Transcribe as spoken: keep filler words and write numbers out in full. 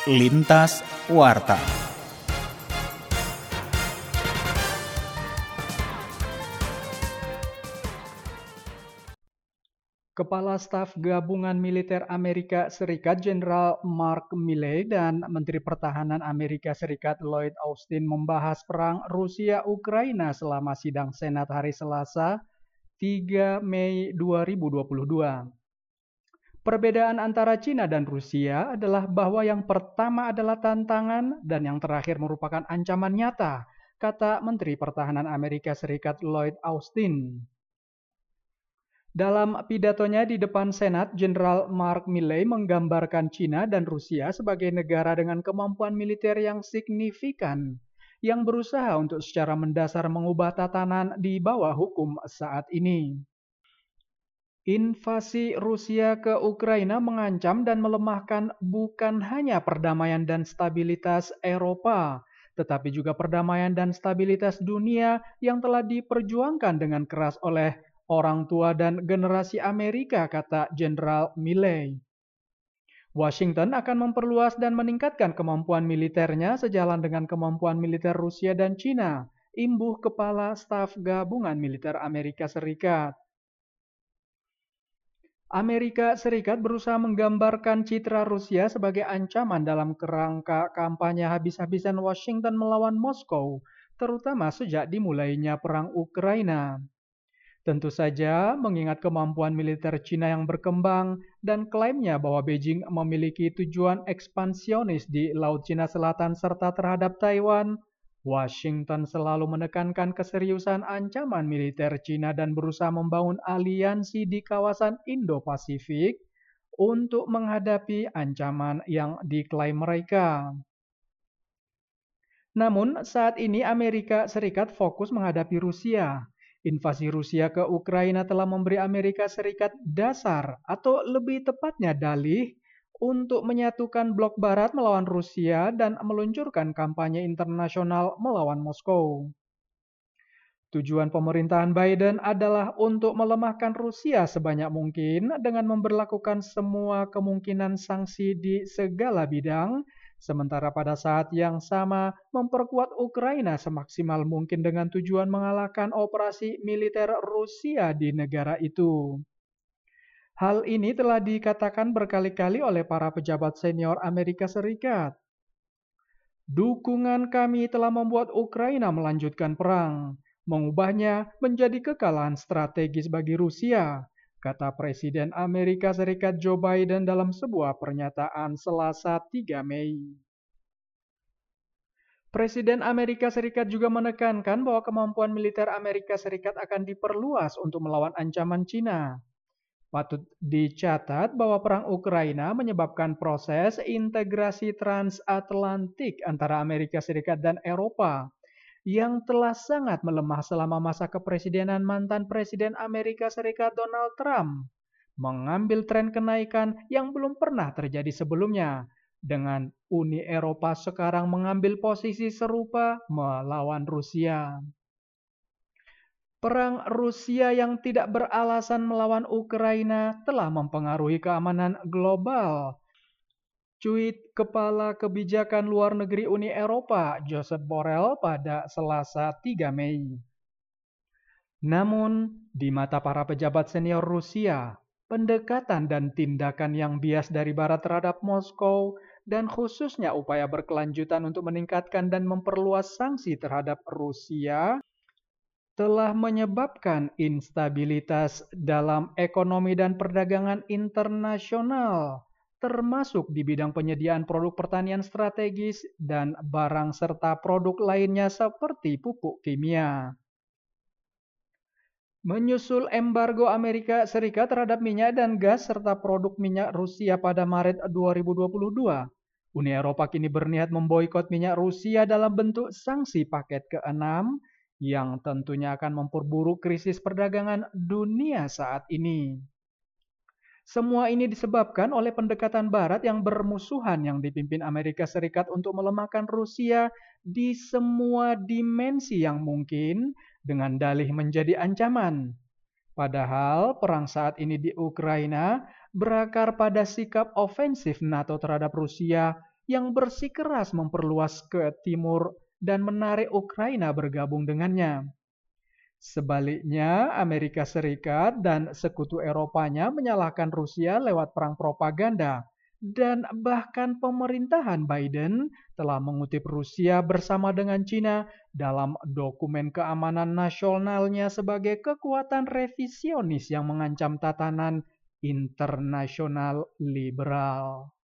Lintas Warta. Kepala Staf Gabungan Militer Amerika Serikat Jenderal Mark Milley dan Menteri Pertahanan Amerika Serikat Lloyd Austin membahas perang Rusia-Ukraina selama sidang Senat hari Selasa, tiga Mei dua ribu dua puluh dua. Perbedaan antara Cina dan Rusia adalah bahwa yang pertama adalah tantangan dan yang terakhir merupakan ancaman nyata, kata Menteri Pertahanan Amerika Serikat Lloyd Austin. Dalam pidatonya di depan Senat, Jenderal Mark Milley menggambarkan Cina dan Rusia sebagai negara dengan kemampuan militer yang signifikan, yang berusaha untuk secara mendasar mengubah tatanan di bawah hukum saat ini. Invasi Rusia ke Ukraina mengancam dan melemahkan bukan hanya perdamaian dan stabilitas Eropa, tetapi juga perdamaian dan stabilitas dunia yang telah diperjuangkan dengan keras oleh orang tua dan generasi Amerika, kata Jenderal Milley. Washington akan memperluas dan meningkatkan kemampuan militernya sejalan dengan kemampuan militer Rusia dan Cina, imbuh Kepala Staf Gabungan Militer Amerika Serikat. Amerika Serikat berusaha menggambarkan citra Rusia sebagai ancaman dalam kerangka kampanye habis-habisan Washington melawan Moskow, terutama sejak dimulainya perang Ukraina. Tentu saja, mengingat kemampuan militer Cina yang berkembang dan klaimnya bahwa Beijing memiliki tujuan ekspansionis di Laut Cina Selatan serta terhadap Taiwan, Washington selalu menekankan keseriusan ancaman militer Cina dan berusaha membangun aliansi di kawasan Indo-Pasifik untuk menghadapi ancaman yang diklaim mereka. Namun, saat ini Amerika Serikat fokus menghadapi Rusia. Invasi Rusia ke Ukraina telah memberi Amerika Serikat dasar, atau lebih tepatnya dalih, untuk menyatukan blok barat melawan Rusia dan meluncurkan kampanye internasional melawan Moskow. Tujuan pemerintahan Biden adalah untuk melemahkan Rusia sebanyak mungkin dengan memberlakukan semua kemungkinan sanksi di segala bidang, sementara pada saat yang sama memperkuat Ukraina semaksimal mungkin dengan tujuan mengalahkan operasi militer Rusia di negara itu. Hal ini telah dikatakan berkali-kali oleh para pejabat senior Amerika Serikat. Dukungan kami telah membuat Ukraina melanjutkan perang, mengubahnya menjadi kekalahan strategis bagi Rusia, kata Presiden Amerika Serikat Joe Biden dalam sebuah pernyataan Selasa tiga Mei. Presiden Amerika Serikat juga menekankan bahwa kemampuan militer Amerika Serikat akan diperluas untuk melawan ancaman Cina. Patut dicatat bahwa perang Ukraina menyebabkan proses integrasi transatlantik antara Amerika Serikat dan Eropa yang telah sangat melemah selama masa kepresidenan mantan Presiden Amerika Serikat Donald Trump, mengambil tren kenaikan yang belum pernah terjadi sebelumnya, dengan Uni Eropa sekarang mengambil posisi serupa melawan Rusia. Perang Rusia yang tidak beralasan melawan Ukraina telah mempengaruhi keamanan global. Cuit Kepala Kebijakan Luar Negeri Uni Eropa, Josep Borrell, pada Selasa tiga Mei. Namun, di mata para pejabat senior Rusia, pendekatan dan tindakan yang bias dari Barat terhadap Moskow dan khususnya upaya berkelanjutan untuk meningkatkan dan memperluas sanksi terhadap Rusia telah menyebabkan instabilitas dalam ekonomi dan perdagangan internasional, termasuk di bidang penyediaan produk pertanian strategis dan barang serta produk lainnya seperti pupuk kimia. Menyusul embargo Amerika Serikat terhadap minyak dan gas serta produk minyak Rusia pada Maret dua ribu dua puluh dua, Uni Eropa kini berniat memboikot minyak Rusia dalam bentuk sanksi paket keenam yang tentunya akan memperburuk krisis perdagangan dunia saat ini. Semua ini disebabkan oleh pendekatan Barat yang bermusuhan yang dipimpin Amerika Serikat untuk melemahkan Rusia di semua dimensi yang mungkin dengan dalih menjadi ancaman. Padahal perang saat ini di Ukraina berakar pada sikap ofensif NATO terhadap Rusia yang bersikeras memperluas ke timur dan menarik Ukraina bergabung dengannya. Sebaliknya, Amerika Serikat dan sekutu Eropanya menyalahkan Rusia lewat perang propaganda, dan bahkan pemerintahan Biden telah mengutip Rusia bersama dengan Cina dalam dokumen keamanan nasionalnya sebagai kekuatan revisionis yang mengancam tatanan internasional liberal.